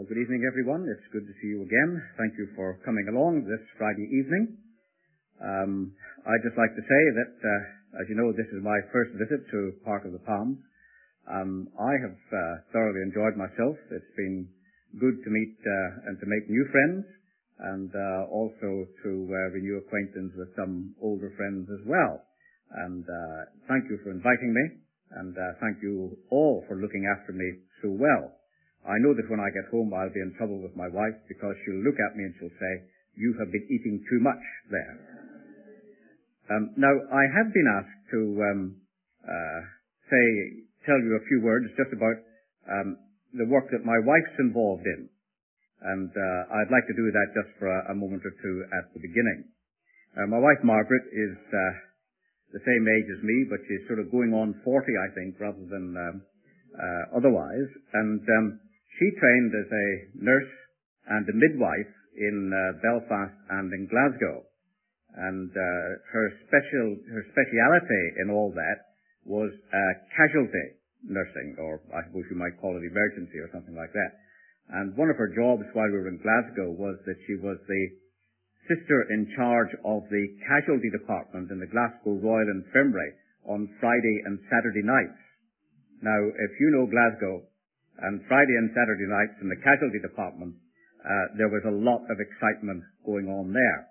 Well, good evening, everyone. It's good to see you again. Thank you for coming along this Friday evening. I'd just like to say that, as you know, this is my first visit to Park of the Palms. I have thoroughly enjoyed myself. It's been good to meet and to make new friends, and also to renew acquaintance with some older friends as well. And thank you for inviting me, and thank you all for looking after me so well. I know that when I get home I'll be in trouble with my wife, because she'll look at me and she'll say, "You have been eating too much there." Now, I have been asked to tell you a few words just about the work that my wife's involved in, and I'd like to do that just for a moment or two at the beginning. My wife Margaret is the same age as me, but she's sort of going on 40, I think, rather than otherwise, and she trained as a nurse and a midwife in Belfast and in Glasgow. And her speciality in all that was casualty nursing, or I suppose you might call it emergency or something like that. And one of her jobs while we were in Glasgow was that she was the sister in charge of the casualty department in the Glasgow Royal Infirmary on Friday and Saturday nights. Now, if you know Glasgow, and Friday and Saturday nights in the casualty department, there was a lot of excitement going on there.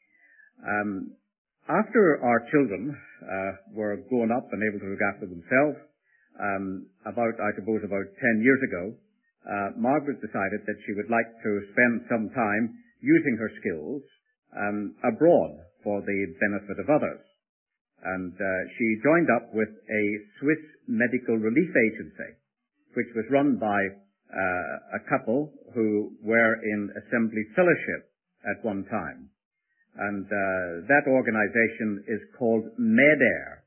After our children were grown up and able to look after themselves, about 10 years ago, Margaret decided that she would like to spend some time using her skills abroad for the benefit of others. And she joined up with a Swiss medical relief agency, which was run by a couple who were in Assembly Fellowship at one time. And that organization is called MEDAIR,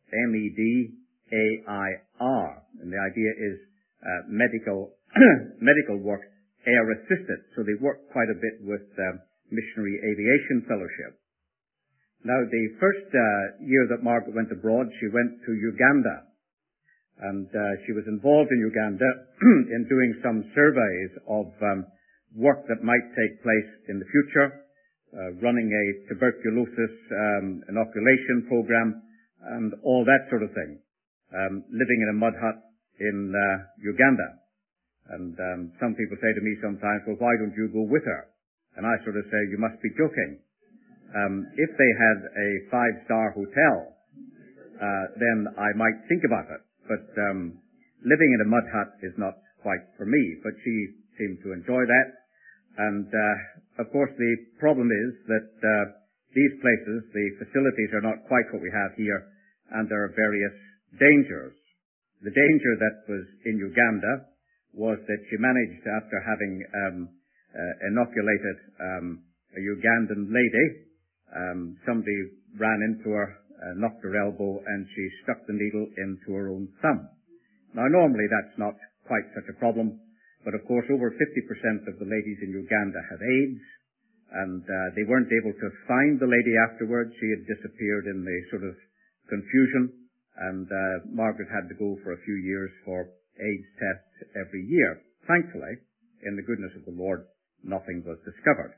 MEDAIR. And the idea is medical work air-assisted. So they work quite a bit with Missionary Aviation Fellowship. Now, the first year that Margaret went abroad, she went to Uganda. And she was involved in Uganda in doing some surveys of work that might take place in the future, running a tuberculosis inoculation program, and all that sort of thing, living in a mud hut in Uganda. And some people say to me sometimes, "Well, why don't you go with her?" And I sort of say, "You must be joking." If they had a 5-star hotel, then I might think about it. But living in a mud hut is not quite for me, but she seemed to enjoy that. And of course, the problem is that these places, the facilities are not quite what we have here, and there are various dangers. The danger that was in Uganda was that she managed, after having inoculated a Ugandan lady, somebody ran into her, knocked her elbow, and she stuck the needle into her own thumb. Now, normally that's not quite such a problem, but of course over 50% of the ladies in Uganda had AIDS, and they weren't able to find the lady afterwards. She had disappeared in the sort of confusion, and Margaret had to go for a few years for AIDS tests every year. Thankfully, in the goodness of the Lord, nothing was discovered.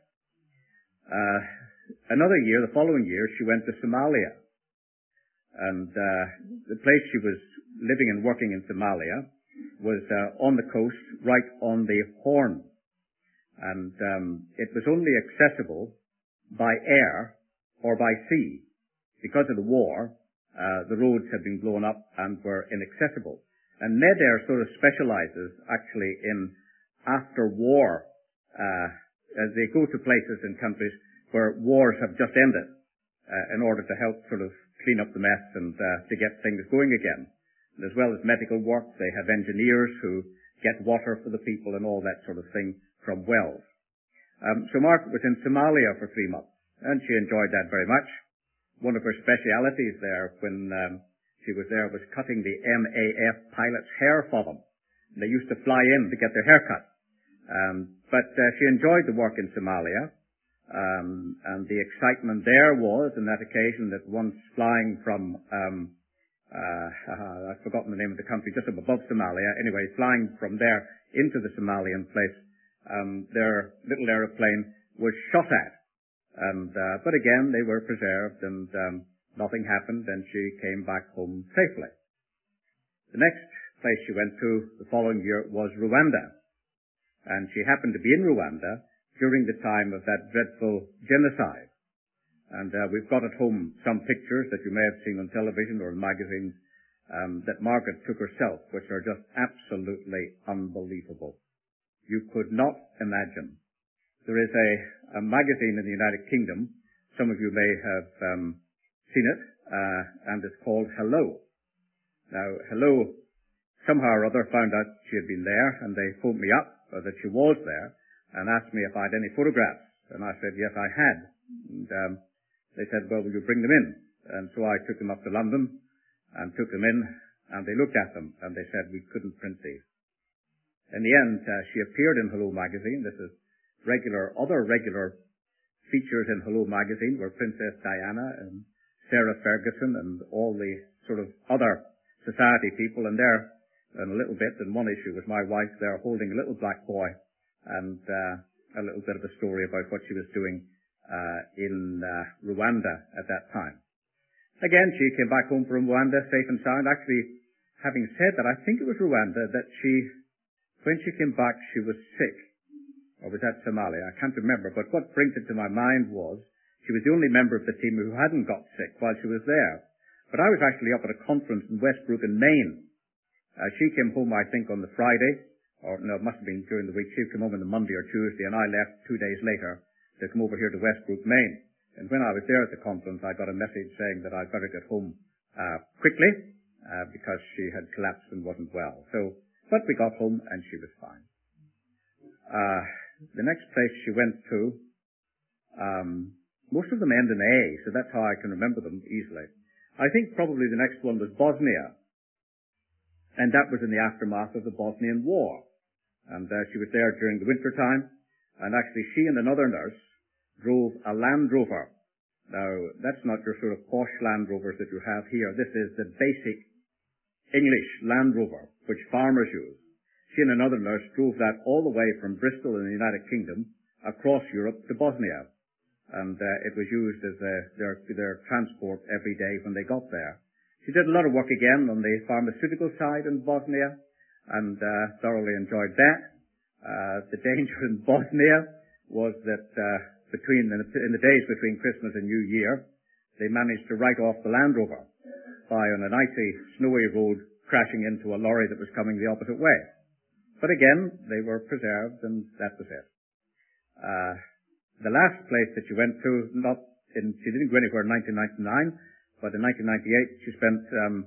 Another year, the following year, she went to Somalia. And the place she was living and working in Somalia was on the coast, right on the Horn. And it was only accessible by air or by sea. Because of the war, the roads had been blown up and were inaccessible. And MEDAIR sort of specializes actually in after-war, as they go to places and countries where wars have just ended, in order to help sort of clean up the mess and to get things going again. And as well as medical work, they have engineers who get water for the people and all that sort of thing from wells. So Margaret was in Somalia for 3 months, and she enjoyed that very much. One of her specialities there when she was there was cutting the MAF pilots' hair for them. And they used to fly in to get their hair cut. But she enjoyed the work in Somalia. And the excitement there was, on that occasion, that once flying from, I've forgotten the name of the country, just above Somalia, anyway, flying from there into the Somalian place, their little aeroplane was shot at. But again, they were preserved, and nothing happened, and she came back home safely. The next place she went to the following year was Rwanda, and she happened to be in Rwanda during the time of that dreadful genocide. And we've got at home some pictures that you may have seen on television or in magazines that Margaret took herself, which are just absolutely unbelievable. You could not imagine. There is a magazine in the United Kingdom, some of you may have seen it, and it's called Hello. Now, Hello somehow or other found out she had been there, and they phoned me up, or that she was there, and asked me if I had any photographs. And I said, yes, I had. And they said, well, will you bring them in? And so I took them up to London and took them in, and they looked at them, and they said, we couldn't print these. In the end, she appeared in Hello magazine. This is other regular features in Hello magazine were Princess Diana and Sarah Ferguson and all the sort of other society people, and there, and a little bit, and one issue was my wife there holding a little black boy, and a little bit of a story about what she was doing in Rwanda at that time. Again, she came back home from Rwanda safe and sound. Actually, having said that, I think it was Rwanda that when she came back, she was sick. Or was that Somalia? I can't remember. But what brings it to my mind was she was the only member of the team who hadn't got sick while she was there. But I was actually up at a conference in Westbrook in Maine. She came home, I think, on the Friday, or no, it must have been during the week. She came home on the Monday or Tuesday, and I left 2 days later to come over here to Westbrook, Maine. And when I was there at the conference, I got a message saying that I'd better get home quickly because she had collapsed and wasn't well. But we got home, and she was fine. The next place she went to, most of them end in A, so that's how I can remember them easily. I think probably the next one was Bosnia, and that was in the aftermath of the Bosnian War. And she was there during the winter time, and actually she and another nurse drove a Land Rover. Now, that's not your sort of posh Land Rovers that you have here. This is the basic English Land Rover, which farmers use. She and another nurse drove that all the way from Bristol in the United Kingdom across Europe to Bosnia. And it was used as their transport every day when they got there. She did a lot of work again on the pharmaceutical side in Bosnia and thoroughly enjoyed that. The danger in Bosnia was that in the days between Christmas and New Year, they managed to write off the Land Rover by on an icy, snowy road crashing into a lorry that was coming the opposite way. But again, they were preserved, and that was it. The last place that she went to, she didn't go anywhere in 1999, but in 1998 she spent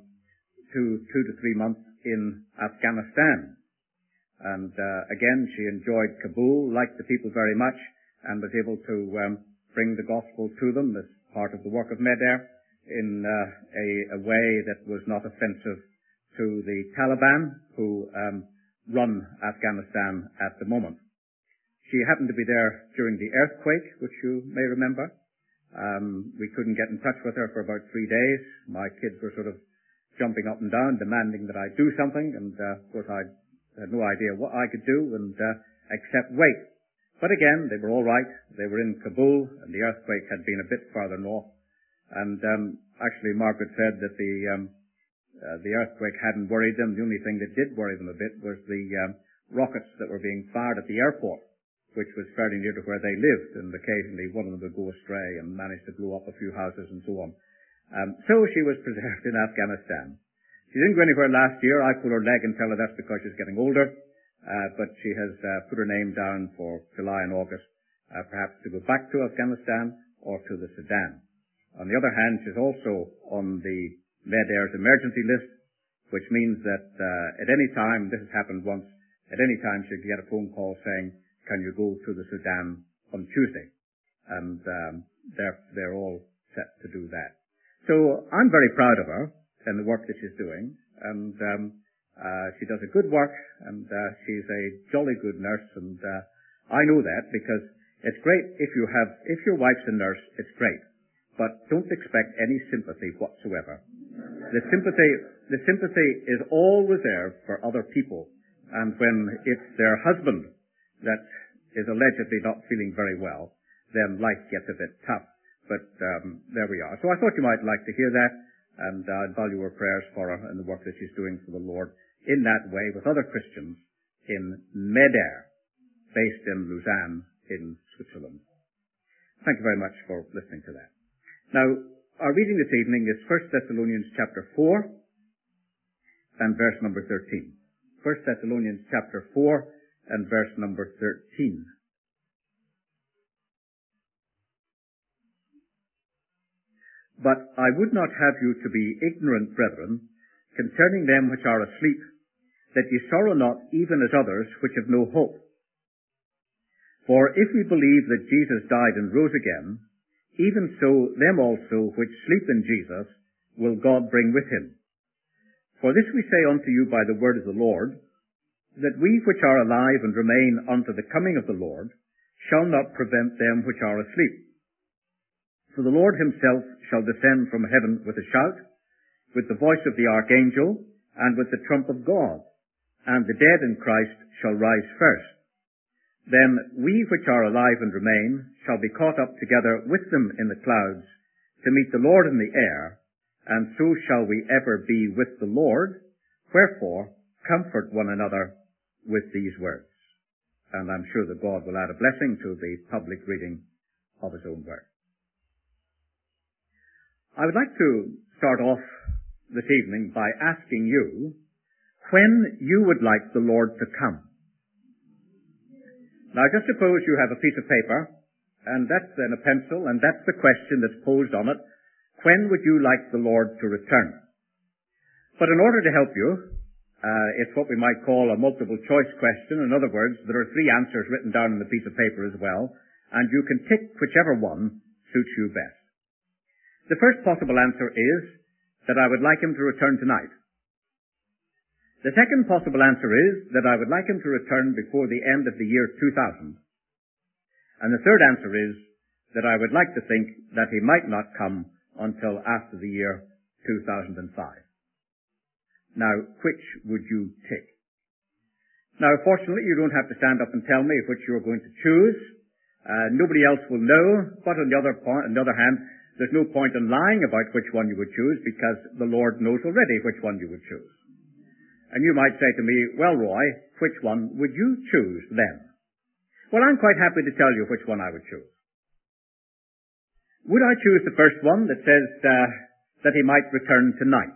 2 to 3 months in Afghanistan. And again, she enjoyed Kabul, liked the people very much, and was able to bring the gospel to them as part of the work of MEDAIR in a way that was not offensive to the Taliban, who run Afghanistan at the moment. She happened to be there during the earthquake, which you may remember. We couldn't get in touch with her for about 3 days. My kids were sort of jumping up and down, demanding that I do something, and of course I had no idea what I could do, and except wait. But again, they were all right. They were in Kabul, and the earthquake had been a bit farther north. And actually, Margaret said that the earthquake hadn't worried them. The only thing that did worry them a bit was the rockets that were being fired at the airport, which was fairly near to where they lived, and occasionally one of them would go astray and manage to blow up a few houses and so on. So she was preserved in Afghanistan. She didn't go anywhere last year. I pulled her leg and tell her that's because she's getting older, but she has put her name down for July and August, perhaps to go back to Afghanistan or to the Sudan. On the other hand, she's also on the MEDAIR's emergency list, which means that at any time, this has happened once, at any time she could get a phone call saying, can you go to the Sudan on Tuesday? And they're all set to do that. So I'm very proud of her and the work that she's doing, and she does a good work, and she's a jolly good nurse, and I know that because it's great if your wife's a nurse, it's great, but don't expect any sympathy whatsoever. The sympathy is all reserved for other people, and when it's their husband that is allegedly not feeling very well, then life gets a bit tough. But there we are. So I thought you might like to hear that, and I'd value your prayers for her and the work that she's doing for the Lord in that way with other Christians in MEDAIR, based in Lausanne in Switzerland. Thank you very much for listening to that. Now, our reading this evening is 1 Thessalonians chapter 4 and verse number 13. 1 Thessalonians chapter 4 and verse number 13. But I would not have you to be ignorant, brethren, concerning them which are asleep, that ye sorrow not even as others which have no hope. For if we believe that Jesus died and rose again, even so them also which sleep in Jesus will God bring with him. For this we say unto you by the word of the Lord, that we which are alive and remain unto the coming of the Lord shall not prevent them which are asleep. For the Lord himself shall descend from heaven with a shout, with the voice of the archangel, and with the trump of God, and the dead in Christ shall rise first. Then we which are alive and remain shall be caught up together with them in the clouds to meet the Lord in the air, and so shall we ever be with the Lord. Wherefore, comfort one another with these words. And I'm sure that God will add a blessing to the public reading of his own word. I would like to start off this evening by asking you when you would like the Lord to come. Now, just suppose you have a piece of paper, and that's then a pencil, and that's the question that's posed on it. When would you like the Lord to return? But in order to help you, it's what we might call a multiple choice question. In other words, there are 3 answers written down on the piece of paper as well, and you can tick whichever one suits you best. The first possible answer is that I would like him to return tonight. The second possible answer is that I would like him to return before the end of the year 2000. And the third answer is that I would like to think that he might not come until after the year 2005. Now, which would you tick? Now, fortunately, you don't have to stand up and tell me which you're going to choose. Nobody else will know, but on the other hand, there's no point in lying about which one you would choose because the Lord knows already which one you would choose. And you might say to me, well, Roy, which one would you choose then? Well, I'm quite happy to tell you which one I would choose. Would I choose the first one that says that he might return tonight?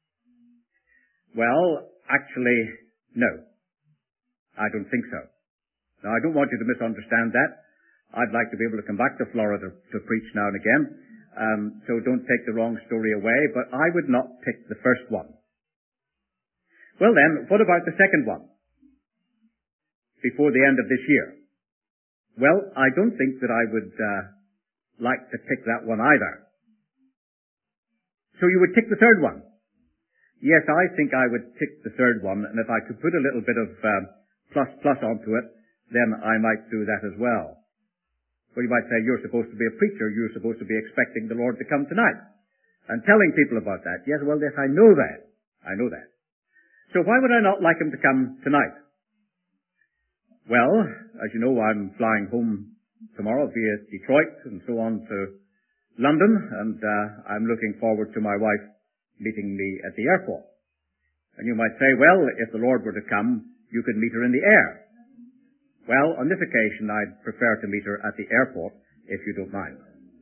Well, actually, no. I don't think so. Now, I don't want you to misunderstand that. I'd like to be able to come back to Florida to preach now and again. So don't take the wrong story away, but I would not pick the first one. Well then, what about the second one? Before the end of this year? Well, I don't think that I would like to pick that one either. So you would pick the third one? Yes, I think I would pick the third one, and if I could put a little bit of plus onto it, then I might do that as well. Well, you might say, you're supposed to be a preacher. You're supposed to be expecting the Lord to come tonight. And telling people about that. Yes, well, yes, I know that. I know that. So why would I not like him to come tonight? Well, as you know, I'm flying home tomorrow via Detroit and so on to London, and I'm looking forward to my wife meeting me at the airport. And you might say, well, if the Lord were to come, you could meet her in the air. Well, on this occasion, I'd prefer to meet her at the airport, if you don't mind.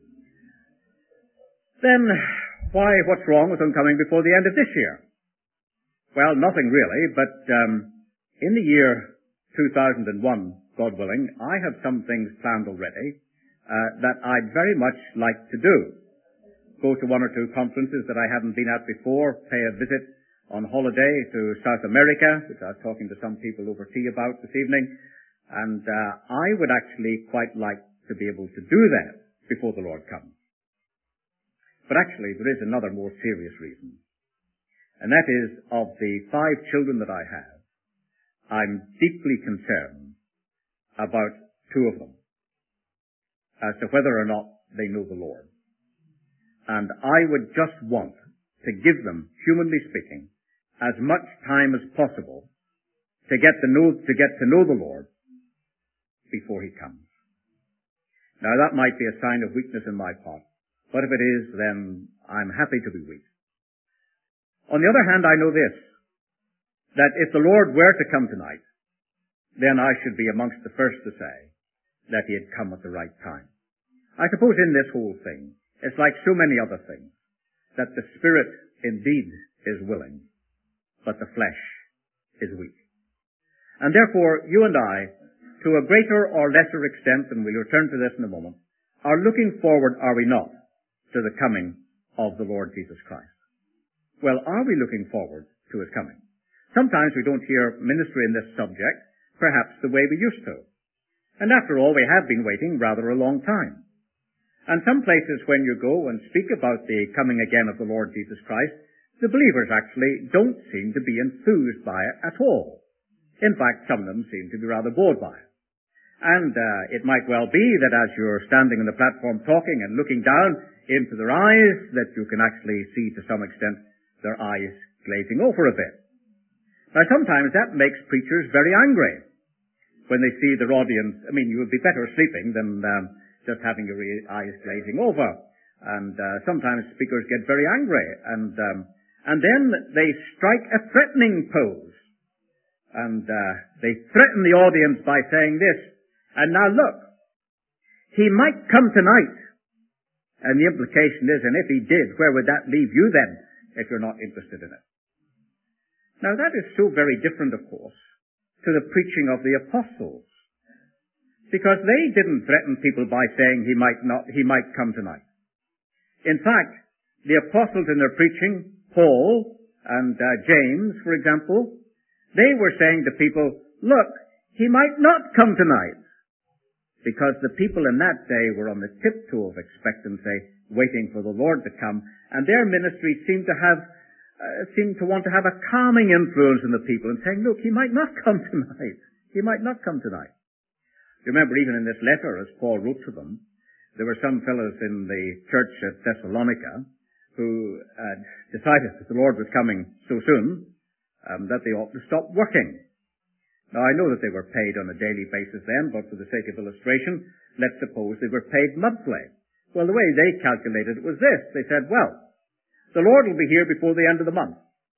Then, what's wrong with him coming before the end of this year? Well, nothing really, but in the year 2001, God willing, I have some things planned already that I'd very much like to do. Go to 1 or 2 conferences that I haven't been at before, pay a visit on holiday to South America, which I was talking to some people over tea about this evening. And I would actually quite like to be able to do that before the Lord comes. But actually, there is another more serious reason. And that is, of the 5 children that I have, I'm deeply concerned about 2 of them as to whether or not they know the Lord. And I would just want to give them, humanly speaking, as much time as possible to get to know the Lord before he comes. Now that might be a sign of weakness in my part, but if it is, then I'm happy to be weak. On the other hand, I know this, that if the Lord were to come tonight, then I should be amongst the first to say that he had come at the right time. I suppose in this whole thing, it's like so many other things, that the spirit indeed is willing, but the flesh is weak. And therefore, you and I, to a greater or lesser extent, and we'll return to this in a moment, are looking forward, are we not, to the coming of the Lord Jesus Christ. Well, are we looking forward to his coming? Sometimes we don't hear ministry in this subject, perhaps the way we used to. And after all, we have been waiting rather a long time. And some places when you go and speak about the coming again of the Lord Jesus Christ, the believers actually don't seem to be enthused by it at all. In fact, some of them seem to be rather bored by it. And it might well be that as you're standing on the platform talking and looking down into their eyes, that you can actually see to some extent their eyes glazing over a bit. Now sometimes that makes preachers very angry when they see their audience. I mean, you would be better sleeping than just having your eyes glazing over. And sometimes speakers get very angry, and then they strike a threatening pose, and they threaten the audience by saying this. And now look, he might come tonight, and the implication is, and if he did, where would that leave you then, if you're not interested in it? Now that is so very different, of course, to the preaching of the apostles, because they didn't threaten people by saying he might come tonight. In fact, the apostles in their preaching, Paul and James, for example, they were saying to people, look, he might not come tonight, because the people in that day were on the tiptoe of expectancy, waiting for the Lord to come, and their ministry seemed to want to have a calming influence on the people and saying, look, he might not come tonight. He might not come tonight. You remember even in this letter, as Paul wrote to them, there were some fellows in the church at Thessalonica who had decided that the Lord was coming so soon that they ought to stop working. Now, I know that they were paid on a daily basis then, but for the sake of illustration, let's suppose they were paid monthly. Well, the way they calculated it was this. They said, well, the Lord will be here before the end of the month.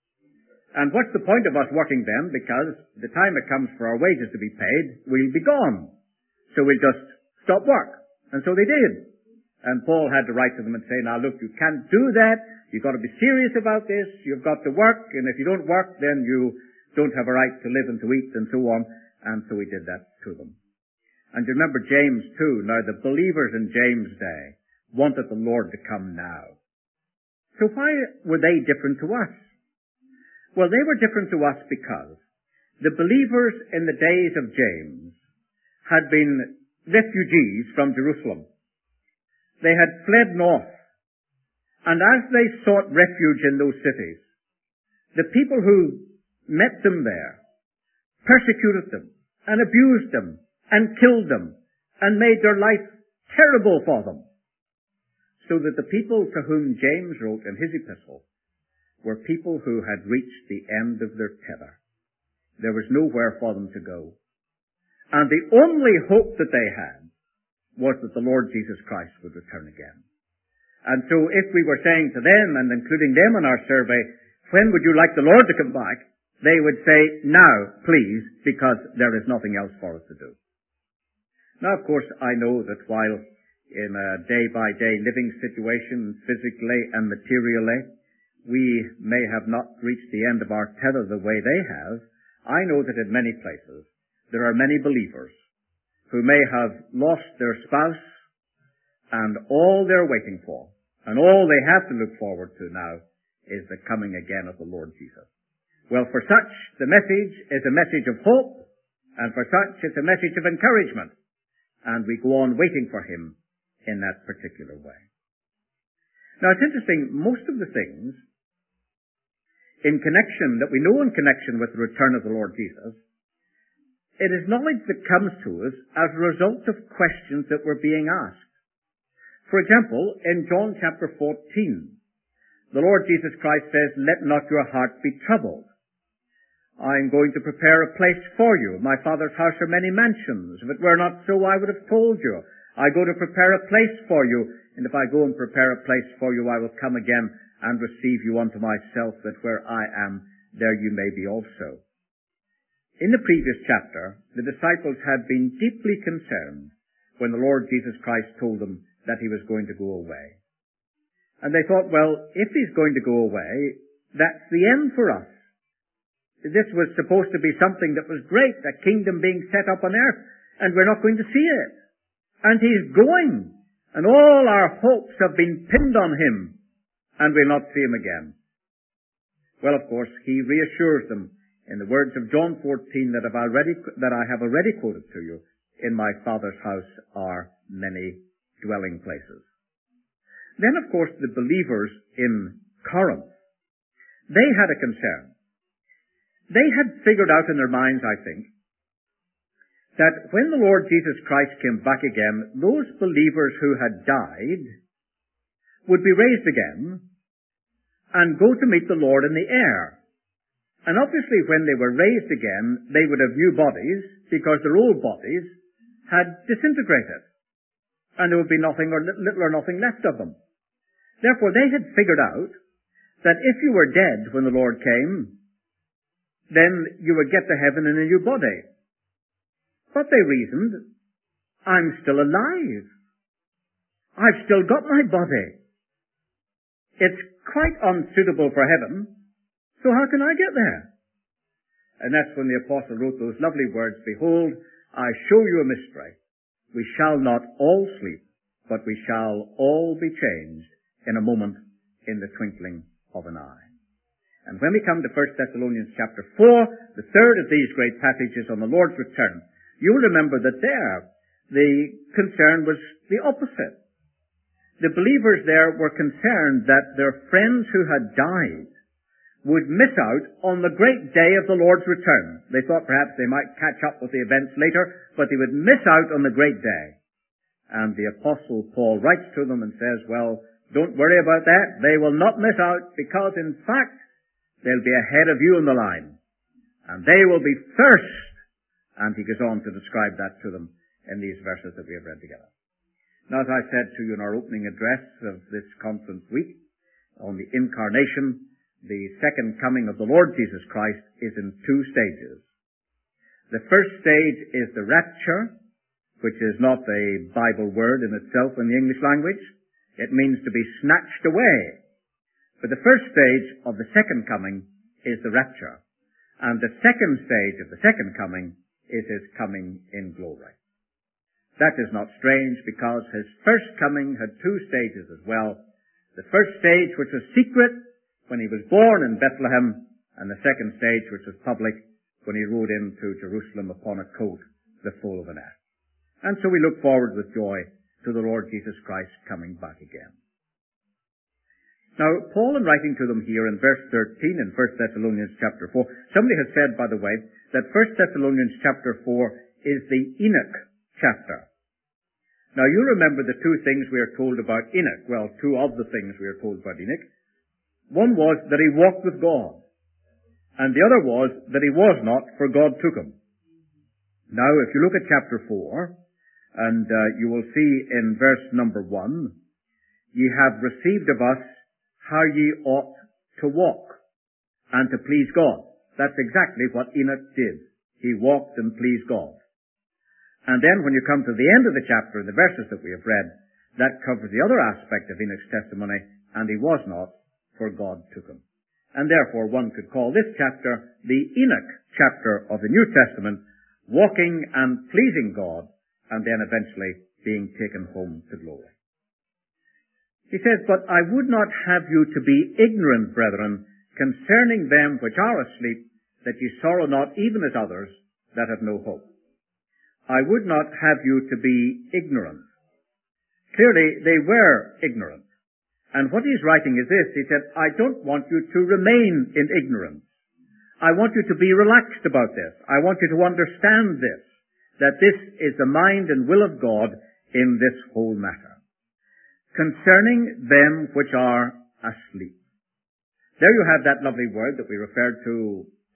And what's the point of us working then? Because the time it comes for our wages to be paid, we'll be gone. So we'll just stop work. And so they did. And Paul had to write to them and say, now look, you can't do that. You've got to be serious about this. You've got to work. And if you don't work, then you don't have a right to live and to eat and so on. And so he did that to them. And you remember James too. Now the believers in James' day wanted the Lord to come now. So why were they different to us? Well, they were different to us because the believers in the days of James had been refugees from Jerusalem. They had fled north. And as they sought refuge in those cities, the people who met them there persecuted them and abused them and killed them and made their life terrible for them. So that the people to whom James wrote in his epistle were people who had reached the end of their tether. There was nowhere for them to go. And the only hope that they had was that the Lord Jesus Christ would return again. And so if we were saying to them, and including them in our survey, when would you like the Lord to come back? They would say, now, please, because there is nothing else for us to do. Now, of course, I know that while in a day-by-day living situation, physically and materially, we may have not reached the end of our tether the way they have, I know that in many places there are many believers who may have lost their spouse, and all they're waiting for, and all they have to look forward to now, is the coming again of the Lord Jesus. Well, for such, the message is a message of hope, and for such, it's a message of encouragement, and we go on waiting for him in that particular way. Now, it's interesting, most of the things in connection, that we know in connection with the return of the Lord Jesus, it is knowledge that comes to us as a result of questions that were being asked. For example, in John chapter 14, the Lord Jesus Christ says, let not your heart be troubled. I'm going to prepare a place for you. My Father's house are many mansions. If it were not so, I would have told you. I go to prepare a place for you, and if I go and prepare a place for you, I will come again and receive you unto myself, that where I am, there you may be also. In the previous chapter, the disciples had been deeply concerned when the Lord Jesus Christ told them that he was going to go away. And they thought, well, if he's going to go away, that's the end for us. This was supposed to be something that was great, a kingdom being set up on earth, and we're not going to see it. And he's going, and all our hopes have been pinned on him, and we'll not see him again. Well, of course, he reassures them in the words of John 14 that I have already quoted to you. In my Father's house are many dwelling places. Then, of course, the believers in Corinth, they had a concern. They had figured out in their minds, I think, that when the Lord Jesus Christ came back again, those believers who had died would be raised again and go to meet the Lord in the air. And obviously when they were raised again, they would have new bodies because their old bodies had disintegrated. And there would be nothing or little or nothing left of them. Therefore they had figured out that if you were dead when the Lord came, then you would get to heaven in a new body. But they reasoned, I'm still alive. I've still got my body. It's quite unsuitable for heaven, so how can I get there? And that's when the apostle wrote those lovely words, behold, I show you a mystery. We shall not all sleep, but we shall all be changed in a moment, in the twinkling of an eye. And when we come to 1 Thessalonians chapter 4, the third of these great passages on the Lord's return, you'll remember that there, the concern was the opposite. The believers there were concerned that their friends who had died would miss out on the great day of the Lord's return. They thought perhaps they might catch up with the events later, but they would miss out on the great day. And the Apostle Paul writes to them and says, well, don't worry about that. They will not miss out because, in fact, they'll be ahead of you in the line. And they will be first. And he goes on to describe that to them in these verses that we have read together. Now, as I said to you in our opening address of this conference week on the incarnation, the second coming of the Lord Jesus Christ is in two stages. The first stage is the rapture, which is not a Bible word in itself in the English language. It means to be snatched away. But the first stage of the second coming is the rapture. And the second stage of the second coming is his coming in glory. That is not strange because his first coming had two stages as well. The first stage, which was secret when he was born in Bethlehem, and the second stage, which was public when he rode into Jerusalem upon a colt, the foal of an ass. And so we look forward with joy to the Lord Jesus Christ coming back again. Now, Paul, in writing to them here in verse 13 in 1 Thessalonians chapter 4, somebody has said, by the way, that 1 Thessalonians chapter 4 is the Enoch chapter. Now, you remember the two things we are told about Enoch. Well, two of the things we are told about Enoch. One was that he walked with God. And the other was that he was not, for God took him. Now, if you look at chapter 4, and you will see in verse number 1, ye have received of us how ye ought to walk and to please God. That's exactly what Enoch did. He walked and pleased God. And then when you come to the end of the chapter, in the verses that we have read, that covers the other aspect of Enoch's testimony, and he was not, for God took him. And therefore one could call this chapter the Enoch chapter of the New Testament, walking and pleasing God, and then eventually being taken home to glory. He says, but I would not have you to be ignorant, brethren, concerning them which are asleep, that ye sorrow not even as others that have no hope. I would not have you to be ignorant. Clearly, they were ignorant. And what he's writing is this. He said, I don't want you to remain in ignorance. I want you to be relaxed about this. I want you to understand this, that this is the mind and will of God in this whole matter. Concerning them which are asleep. There you have that lovely word that we referred to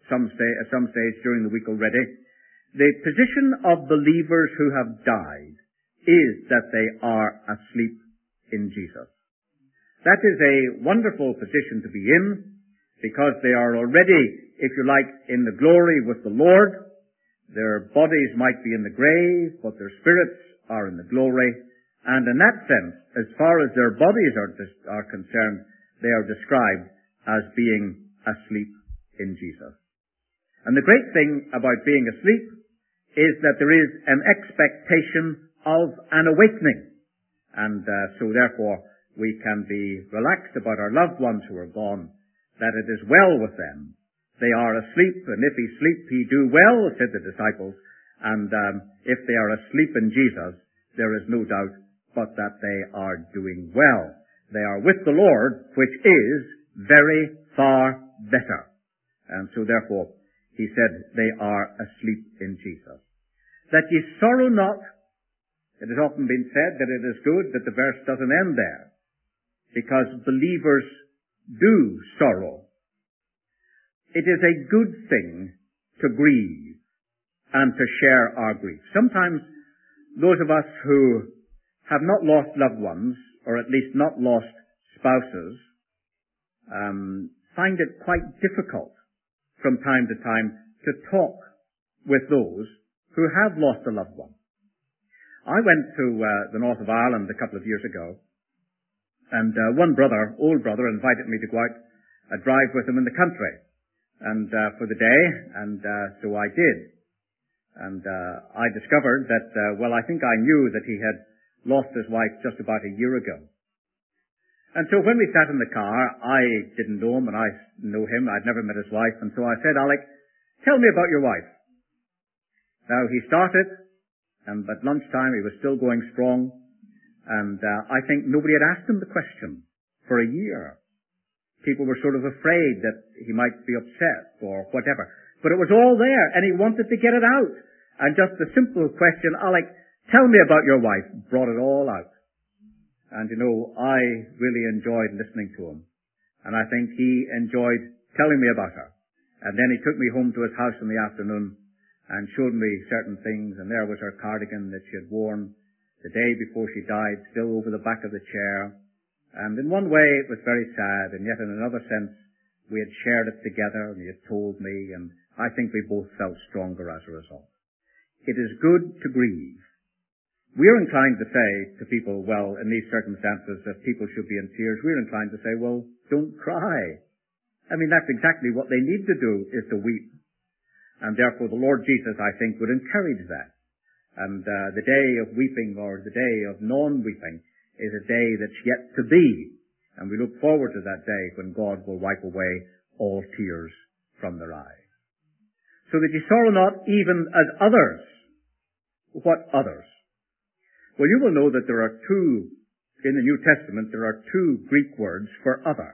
some stage during the week already. The position of believers who have died is that they are asleep in Jesus. That is a wonderful position to be in, because they are already, if you like, in the glory with the Lord. Their bodies might be in the grave, but their spirits are in the glory. And in that sense, as far as their bodies are concerned, they are described as being asleep in Jesus. And the great thing about being asleep is that there is an expectation of an awakening. And so therefore, we can be relaxed about our loved ones who are gone, that it is well with them. They are asleep, and if he sleep, he do well, said the disciples. And if they are asleep in Jesus, there is no doubt but that they are doing well. They are with the Lord, which is very far better. And so therefore, he said, they are asleep in Jesus. That ye sorrow not. It has often been said that it is good that the verse doesn't end there, because believers do sorrow. It is a good thing to grieve and to share our grief. Sometimes those of us who have not lost loved ones, or at least not lost spouses, find it quite difficult from time to time to talk with those who have lost a loved one. I went to the north of Ireland a couple of years ago, and one brother, old brother, invited me to go out a drive with him in the country, and for the day, and so I did. And I discovered that, I think I knew that he had lost his wife just about a year ago. And so when we sat in the car, I didn't know him, and I know him. I'd never met his wife, and so I said, Alec, tell me about your wife. Now, he started, and at lunchtime he was still going strong, and I think nobody had asked him the question for a year. People were sort of afraid that he might be upset or whatever. But it was all there, and he wanted to get it out. And just the simple question, Alec, tell me about your wife, brought it all out. And I really enjoyed listening to him. And I think he enjoyed telling me about her. And then he took me home to his house in the afternoon and showed me certain things, and there was her cardigan that she had worn the day before she died, still over the back of the chair. And in one way it was very sad, and yet in another sense we had shared it together, and he had told me, and I think we both felt stronger as a result. It is good to grieve. We are inclined to say to people, in these circumstances, that people should be in tears. We're inclined to say, don't cry. I mean, that's exactly what they need to do, is to weep. And therefore the Lord Jesus, I think, would encourage that. And the day of weeping, or the day of non-weeping, is a day that's yet to be. And we look forward to that day when God will wipe away all tears from their eyes. So that ye sorrow not even as others. What others? Well, you will know that there are two, in the New Testament, there are two Greek words for other.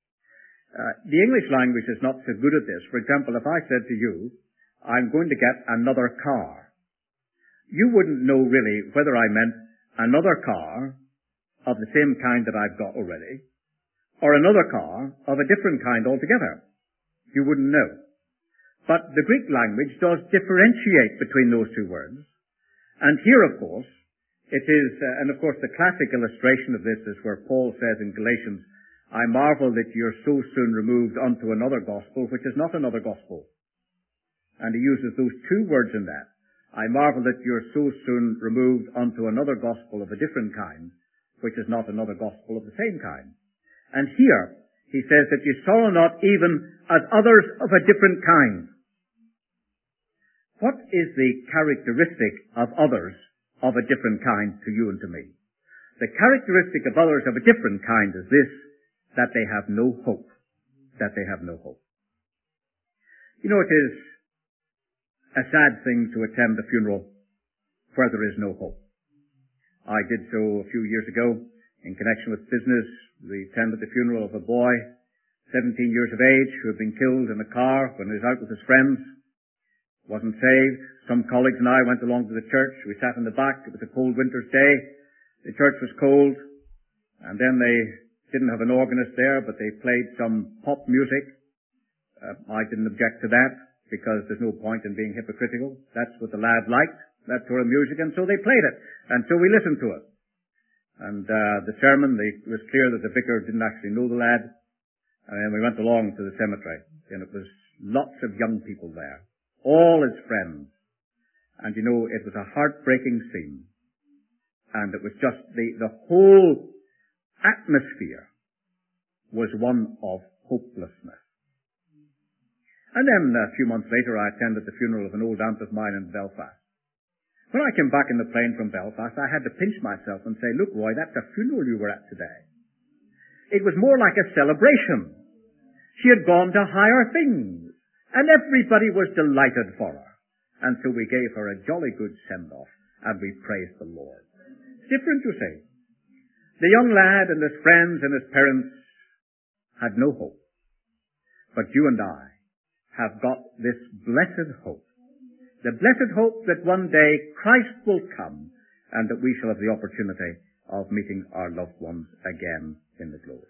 The English language is not so good at this. For example, if I said to you, I'm going to get another car, you wouldn't know really whether I meant another car of the same kind that I've got already, or another car of a different kind altogether. You wouldn't know. But the Greek language does differentiate between those two words. And here, of course, it is, and of course the classic illustration of this is where Paul says in Galatians, I marvel that you're so soon removed unto another gospel, which is not another gospel. And he uses those two words in that. I marvel that you're so soon removed unto another gospel of a different kind, which is not another gospel of the same kind. And here, he says that you sorrow not even as others of a different kind. What is the characteristic of others of a different kind to you and to me? The characteristic of others of a different kind is this, that they have no hope. That they have no hope. It is a sad thing to attend a funeral where there is no hope. I did so a few years ago in connection with business. We attended the funeral of a boy, 17 years of age, who had been killed in a car when he was out with his friends. Wasn't saved. Some colleagues and I went along to the church. We sat in the back. It was a cold winter's day. The church was cold. And then they didn't have an organist there, but they played some pop music. I didn't object to that. because there's no point in being hypocritical. That's what the lad liked, that sort of music, and so they played it. And so we listened to it. And the sermon, it was clear that the vicar didn't actually know the lad. And then we went along to the cemetery, and it was lots of young people there, all his friends. And you know, it was a heartbreaking scene. And it was just the whole atmosphere was one of hopelessness. And then a few months later, I attended the funeral of an old aunt of mine in Belfast. When I came back in the plane from Belfast, I had to pinch myself and say, look, Roy, that's a funeral you were at today. It was more like a celebration. She had gone to higher things, and everybody was delighted for her. And so we gave her a jolly good send-off, and we praised the Lord. It's different, you see. The young lad and his friends and his parents had no hope. But you and I have got this blessed hope. The blessed hope that one day Christ will come and that we shall have the opportunity of meeting our loved ones again in the glory.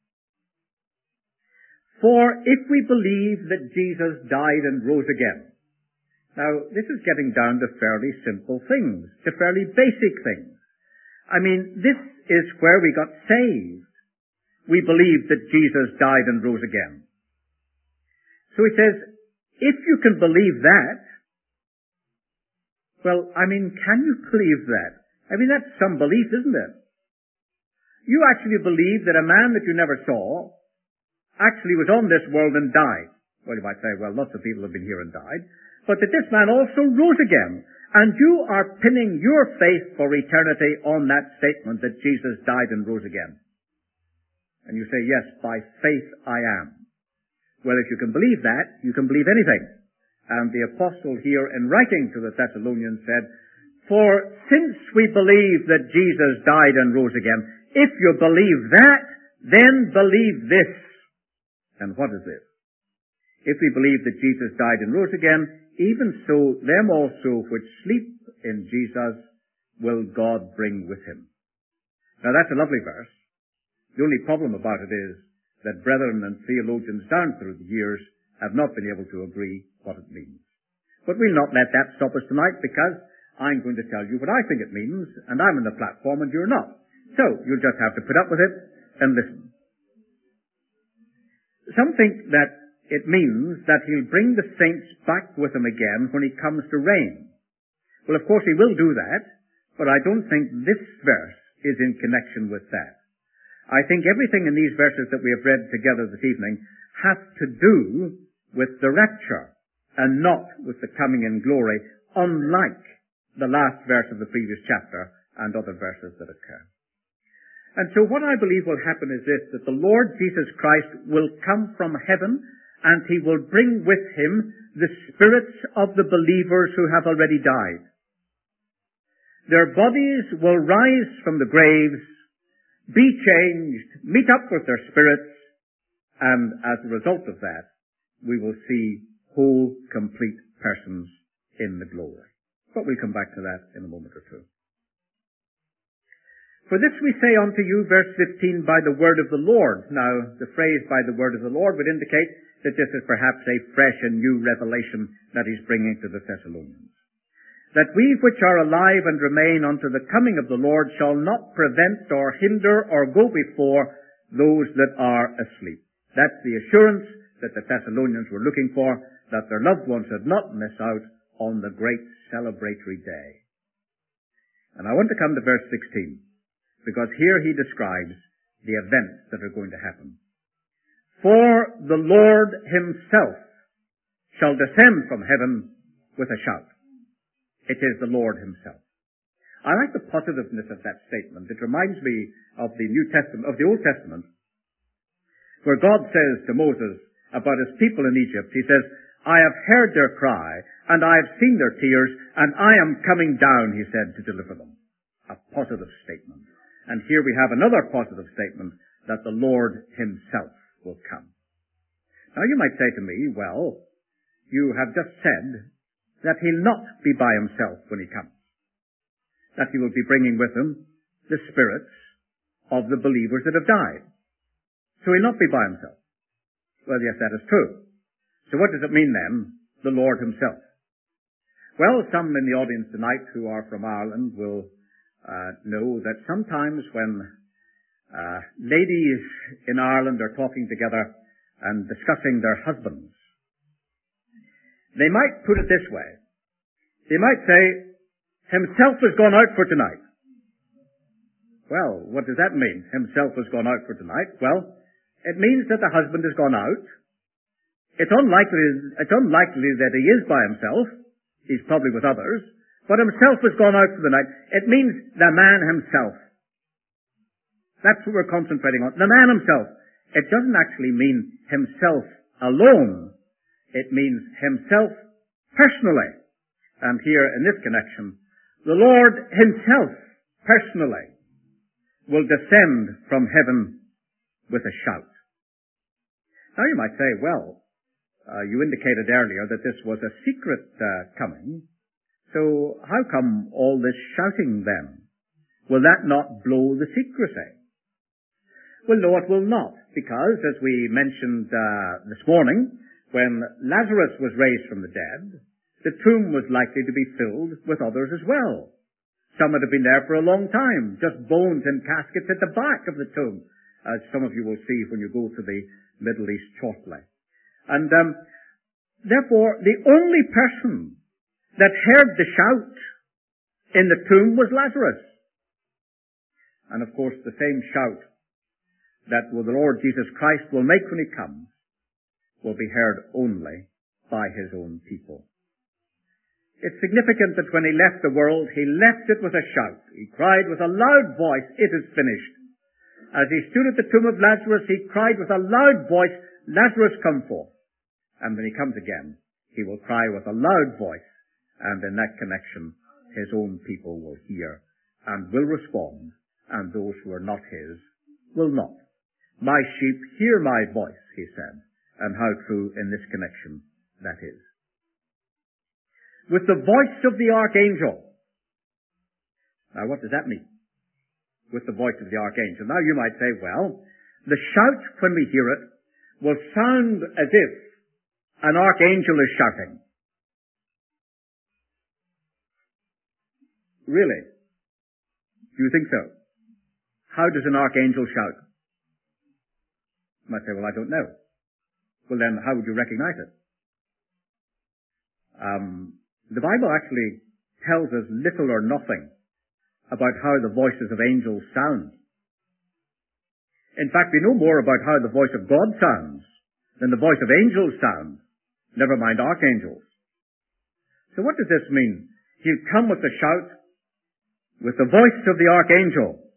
For if we believe that Jesus died and rose again, now this is getting down to fairly simple things, to fairly basic things. I mean, this is where we got saved. We believe that Jesus died and rose again. So he says, if you can believe that, well, I mean, can you believe that? I mean, that's some belief, isn't it? You actually believe that a man that you never saw actually was on this world and died. Well, you might say, well, lots of people have been here and died. But that this man also rose again. And you are pinning your faith for eternity on that statement that Jesus died and rose again. And you say, yes, by faith I am. Well, if you can believe that, you can believe anything. And the apostle here in writing to the Thessalonians said, for since we believe that Jesus died and rose again, if you believe that, then believe this. And what is this? If we believe that Jesus died and rose again, even so them also which sleep in Jesus will God bring with him. Now that's a lovely verse. The only problem about it is that brethren and theologians down through the years have not been able to agree what it means. But we'll not let that stop us tonight, because I'm going to tell you what I think it means, and I'm on the platform and you're not. So you'll just have to put up with it and listen. Some think that it means that he'll bring the saints back with him again when he comes to reign. Well, of course he will do that, but I don't think this verse is in connection with that. I think everything in these verses that we have read together this evening has to do with the rapture and not with the coming in glory, unlike the last verse of the previous chapter and other verses that occur. And so what I believe will happen is this, that the Lord Jesus Christ will come from heaven and he will bring with him the spirits of the believers who have already died. Their bodies will rise from the graves, be changed, meet up with their spirits, and as a result of that, we will see whole, complete persons in the glory. But we'll come back to that in a moment or two. For this we say unto you, verse 15, by the word of the Lord. Now, the phrase by the word of the Lord would indicate that this is perhaps a fresh and new revelation that he's bringing to the Thessalonians. That we which are alive and remain unto the coming of the Lord shall not prevent or hinder or go before those that are asleep. That's the assurance that the Thessalonians were looking for, that their loved ones had not missed out on the great celebratory day. And I want to come to verse 16, because here he describes the events that are going to happen. For the Lord himself shall descend from heaven with a shout. It is the Lord himself. I like the positiveness of that statement. It reminds me of the New Testament, of the Old Testament, where God says to Moses about his people in Egypt, he says, I have heard their cry, and I have seen their tears, and I am coming down, he said, to deliver them. A positive statement. And here we have another positive statement, that the Lord himself will come. Now you might say to me, well, you have just said that he'll not be by himself when he comes. That he will be bringing with him the spirits of the believers that have died. So he'll not be by himself. Well, yes, that is true. So what does it mean then the Lord himself. Well, some in the audience tonight who are from Ireland will know that sometimes when ladies in Ireland are talking together and discussing their husbands, they might put it this way. They might say, himself has gone out for tonight. Well, what does that mean? Himself has gone out for tonight. Well, it means that the husband has gone out. It's unlikely that he is by himself. He's probably with others. But himself has gone out for the night. It means the man himself. That's what we're concentrating on. The man himself. It doesn't actually mean himself alone. It means himself personally. And here in this connection, the Lord himself personally will descend from heaven with a shout. Now you might say, well, you indicated earlier that this was a secret coming. So how come all this shouting then? Will that not blow the secrecy? Well, no, it will not, because as we mentioned this morning, when Lazarus was raised from the dead, the tomb was likely to be filled with others as well. Some had been there for a long time, just bones and caskets at the back of the tomb, as some of you will see when you go to the Middle East shortly. And therefore, the only person that heard the shout in the tomb was Lazarus. And of course, the same shout that the Lord Jesus Christ will make when he comes will be heard only by his own people. It's significant that when he left the world, he left it with a shout. He cried with a loud voice, "It is finished." As he stood at the tomb of Lazarus, he cried with a loud voice, "Lazarus, come forth." And when he comes again, he will cry with a loud voice, and in that connection, his own people will hear and will respond, and those who are not his will not. "My sheep hear my voice," he said, and how true in this connection that is. With the voice of the archangel. Now what does that mean? With the voice of the archangel. Now you might say, well, the shout when we hear it will sound as if an archangel is shouting. Really? Do you think so? How does an archangel shout? You might say, well, I don't know. Well then, how would you recognize it? The Bible actually tells us little or nothing about how the voices of angels sound. In fact, we know more about how the voice of God sounds than the voice of angels sounds, never mind archangels. So what does this mean? He'll come with a shout, with the voice of the archangel.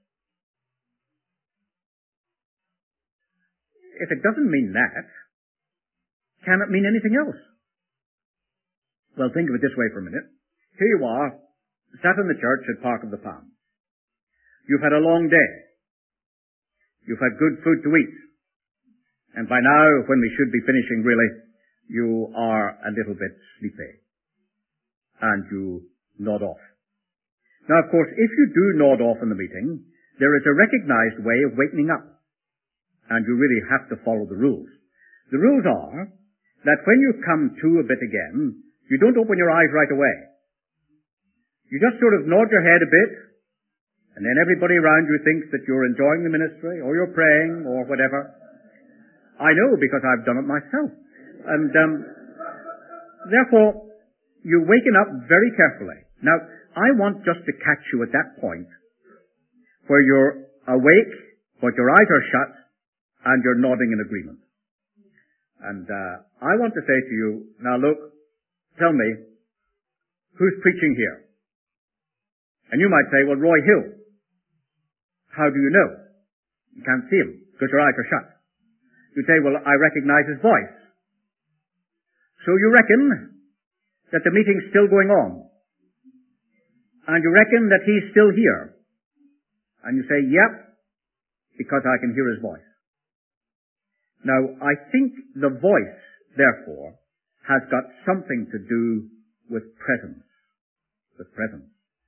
If it doesn't mean that, can it mean anything else? Well, think of it this way for a minute. Here you are, sat in the church at Park of the Palms. You've had a long day. You've had good food to eat. And by now, when we should be finishing really, you are a little bit sleepy. And you nod off. Now, of course, if you do nod off in the meeting, there is a recognized way of wakening up. And you really have to follow the rules. The rules are that when you come to a bit again, you don't open your eyes right away. You just sort of nod your head a bit, and then everybody around you thinks that you're enjoying the ministry, or you're praying, or whatever. I know, because I've done it myself. And therefore, you waken up very carefully. Now, I want just to catch you at that point, where you're awake, but your eyes are shut, and you're nodding in agreement. And I want to say to you, now look, tell me, who's preaching here? And you might say, well, Roy Hill. How do you know? You can't see him, because your eyes are shut. You say, well, I recognize his voice. So you reckon that the meeting's still going on. And you reckon that he's still here. And you say, yep, because I can hear his voice. Now, I think the voice, therefore, has got something to do with presence. With presence.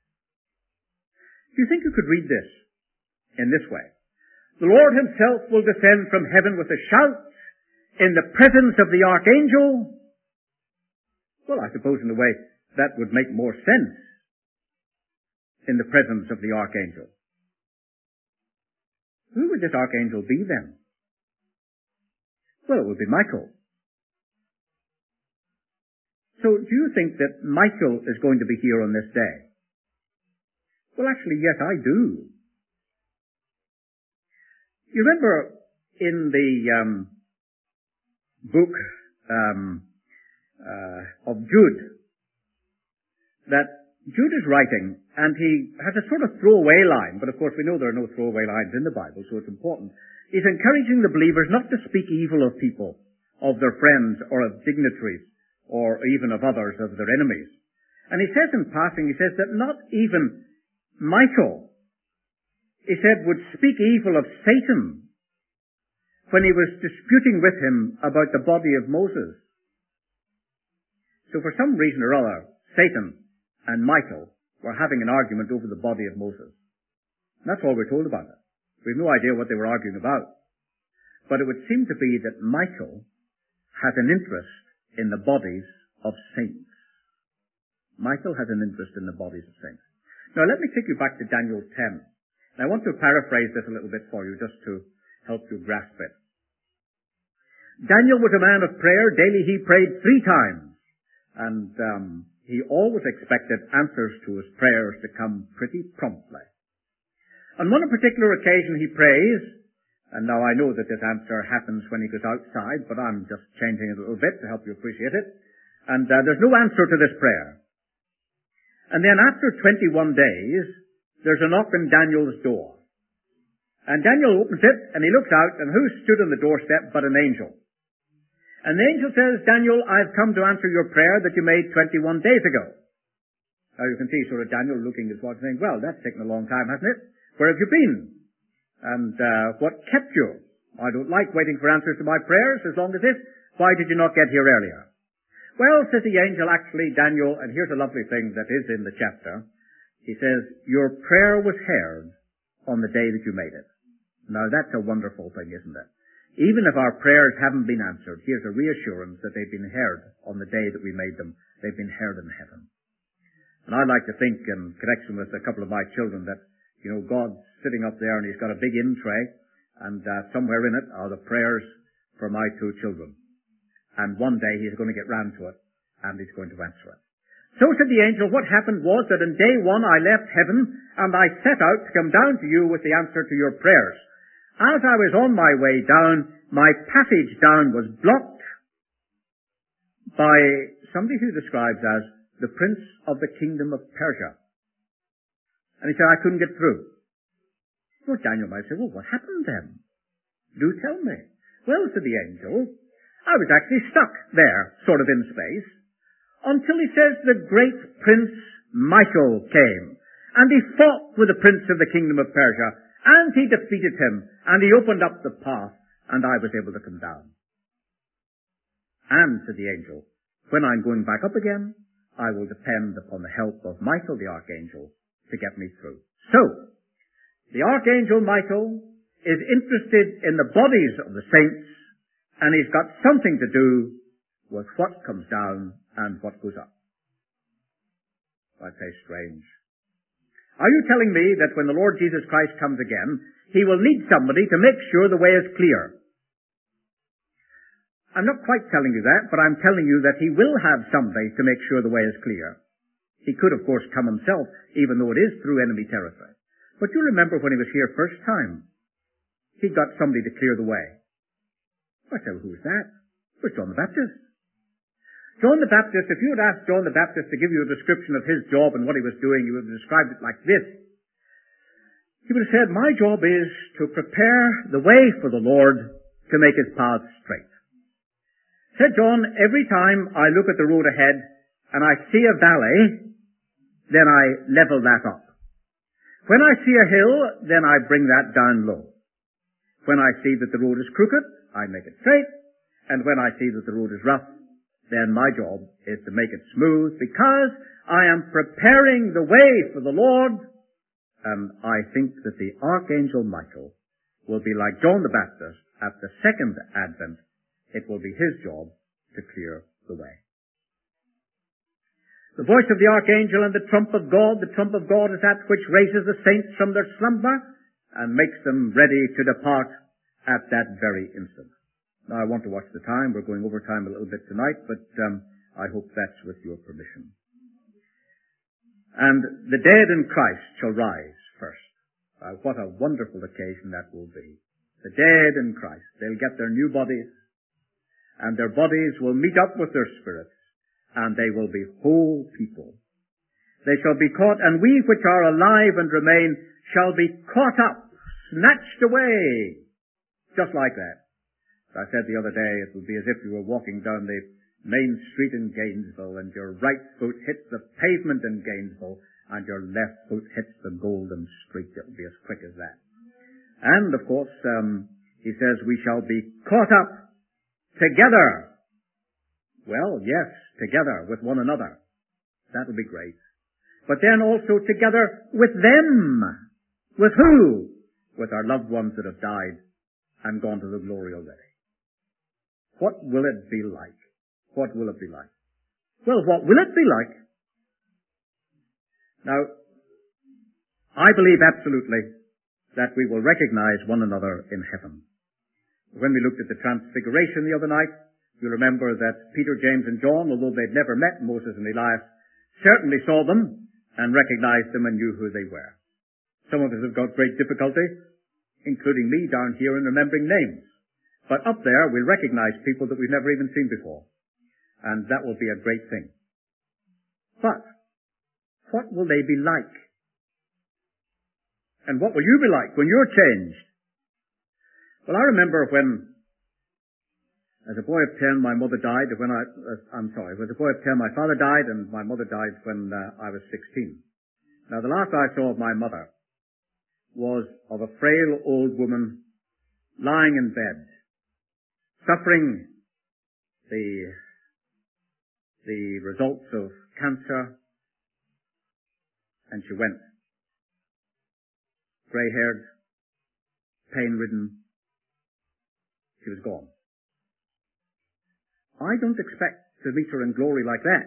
Do you think you could read this in this way? The Lord himself will descend from heaven with a shout in the presence of the archangel, Well, I suppose in a way that would make more sense in the presence of the archangel. Who would this archangel be then? Well, it would be Michael. So do you think that Michael is going to be here on this day? Well, actually, yes, I do. You remember in the book of Jude that Jude is writing, and he has a sort of throwaway line, but of course we know there are no throwaway lines in the Bible, so it's important. He's encouraging the believers not to speak evil of people, of their friends, or of dignitaries, or even of others, of their enemies. And he says in passing, he says that not even Michael, he said, would speak evil of Satan when he was disputing with him about the body of Moses. So for some reason or other, Satan and Michael were having an argument over the body of Moses. And that's all we're told about it. We have no idea what they were arguing about. But it would seem to be that Michael has an interest in the bodies of saints. Michael has an interest in the bodies of saints. Now let me take you back to Daniel 10. I want to paraphrase this a little bit for you just to help you grasp it. Daniel was a man of prayer. Daily he prayed 3 times. And he always expected answers to his prayers to come pretty promptly. On one particular occasion he prays, and now I know that this answer happens when he goes outside, but I'm just changing it a little bit to help you appreciate it. And there's no answer to this prayer. And then after 21 days, there's a knock on Daniel's door. And Daniel opens it, and he looks out, and who stood on the doorstep but an angel? And the angel says, Daniel, I've come to answer your prayer that you made 21 days ago. Now you can see sort of Daniel looking at his watch saying, well, that's taken a long time, hasn't it? Where have you been? And what kept you? I don't like waiting for answers to my prayers as long as this. Why did you not get here earlier? Well, says the angel, actually, Daniel, and here's a lovely thing that is in the chapter. He says, your prayer was heard on the day that you made it. Now that's a wonderful thing, isn't it? Even if our prayers haven't been answered, here's a reassurance that they've been heard on the day that we made them. They've been heard in heaven. And I like to think, in connection with a couple of my children, that, you know, God's sitting up there and he's got a big in tray, and somewhere in it are the prayers for my 2 children. And one day he's going to get round to it, and he's going to answer it. So said the angel, what happened was that in day 1 I left heaven, and I set out to come down to you with the answer to your prayers. As I was on my way down, my passage down was blocked by somebody who describes as the prince of the kingdom of Persia. And he said, I couldn't get through. Well, Daniel might say, well, what happened then? Do tell me. Well, said the angel, I was actually stuck there, sort of in space, until he says the great prince Michael came, and he fought with the prince of the kingdom of Persia, and he defeated him, and he opened up the path, and I was able to come down. And, said the angel, when I'm going back up again, I will depend upon the help of Michael the archangel to get me through. So, the archangel Michael is interested in the bodies of the saints, and he's got something to do with what comes down and what goes up. I'd say strange. Are you telling me that when the Lord Jesus Christ comes again, he will need somebody to make sure the way is clear? I'm not quite telling you that, but I'm telling you that he will have somebody to make sure the way is clear. He could, of course, come himself, even though it is through enemy territory. But you remember when he was here first time, he got somebody to clear the way. I said, well, who's that? It was John the Baptist. John the Baptist, if you had asked John the Baptist to give you a description of his job and what he was doing, he would have described it like this. He would have said, my job is to prepare the way for the Lord to make his path straight. Said John, every time I look at the road ahead and I see a valley, then I level that up. When I see a hill, then I bring that down low. When I see that the road is crooked, I make it straight. And when I see that the road is rough, then my job is to make it smooth, because I am preparing the way for the Lord. And I think that the Archangel Michael will be like John the Baptist at the second advent. It will be his job to clear the way. The voice of the archangel and the trump of God is that which raises the saints from their slumber and makes them ready to depart at that very instant. Now I want to watch the time. We're going over time a little bit tonight, but I hope that's with your permission. And the dead in Christ shall rise first. What a wonderful occasion that will be. The dead in Christ, they'll get their new bodies, and their bodies will meet up with their spirits, and they will be whole people. They shall be caught, and we which are alive and remain shall be caught up, snatched away, just like that. As I said the other day, it will be as if you were walking down the main street in Gainesville, and your right foot hits the pavement in Gainesville, and your left foot hits the golden street. It will be as quick as that. And, of course, he says we shall be caught up together. Well, yes, together with one another. That will be great. But then also together with them. With who? With our loved ones that have died and gone to the glory already. What will it be like? What will it be like? Well, what will it be like? Now, I believe absolutely that we will recognize one another in heaven. When we looked at the Transfiguration the other night, you remember that Peter, James, and John, although they'd never met Moses and Elias, certainly saw them and recognized them and knew who they were. Some of us have got great difficulty, including me down here, in remembering names. But up there, we'll recognize people that we've never even seen before. And that will be a great thing. But, what will they be like? And what will you be like when you're changed? Well, I remember when, as a boy of 10, my mother died as a boy of 10, my father died, and my mother died when I was 16. Now, the last I saw of my mother was of a frail old woman lying in bed, suffering the results of cancer, and she went. Grey-haired, pain-ridden, she was gone. I don't expect to meet her in glory like that.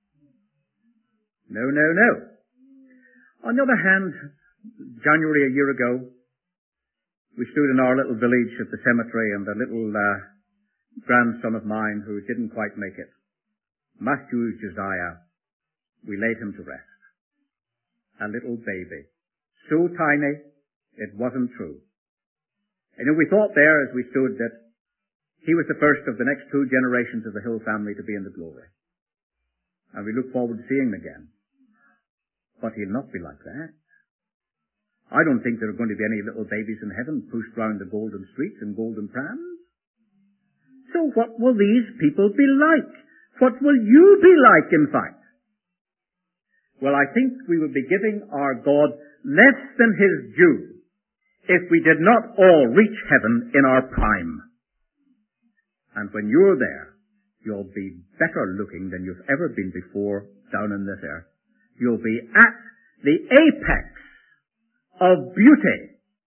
No, no, no. On the other hand, January a year ago, we stood in our little village at the cemetery, and a little grandson of mine who didn't quite make it, Matthew Josiah, we laid him to rest. A little baby. So tiny, it wasn't true. And we thought there as we stood that he was the first of the next 2 generations of the Hill family to be in the glory. And we look forward to seeing him again. But he'll not be like that. I don't think there are going to be any little babies in heaven pushed round the golden streets in golden prams. So what will these people be like? What will you be like, in fact? Well, I think we would be giving our God less than his due if we did not all reach heaven in our prime. And when you're there, you'll be better looking than you've ever been before down in this earth. You'll be at the apex of beauty.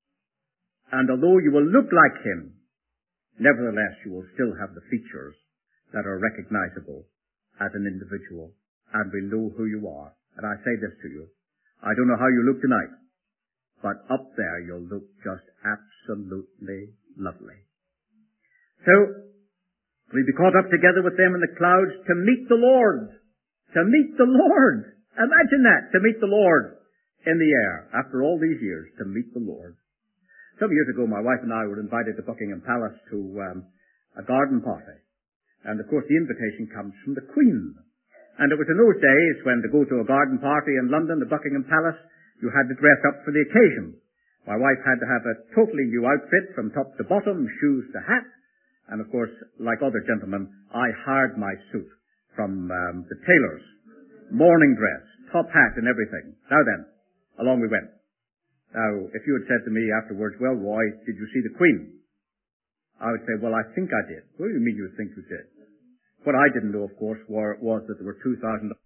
And although you will look like him, nevertheless you will still have the features that are recognizable as an individual, and will know who you are. And I say this to you, I don't know how you look tonight, but up there you'll look just absolutely lovely. So, we'll be caught up together with them in the clouds to meet the Lord. To meet the Lord. Imagine that, to meet the Lord in the air after all these years, to meet the Lord. Some years ago, my wife and I were invited to Buckingham Palace to a garden party. And of course the invitation comes from the Queen. And it was in those days when to go to a garden party in London, the Buckingham Palace, you had to dress up for the occasion. My wife had to have a totally new outfit from top to bottom, shoes to hat. And of course, like other gentlemen, I hired my suit from the tailors. Morning dress, top hat and everything. Now then, along we went. Now, if you had said to me afterwards, well, Roy, did you see the Queen? I would say, well, I think I did. What do you mean you think you did? What I didn't know, of course, was that there were 2,000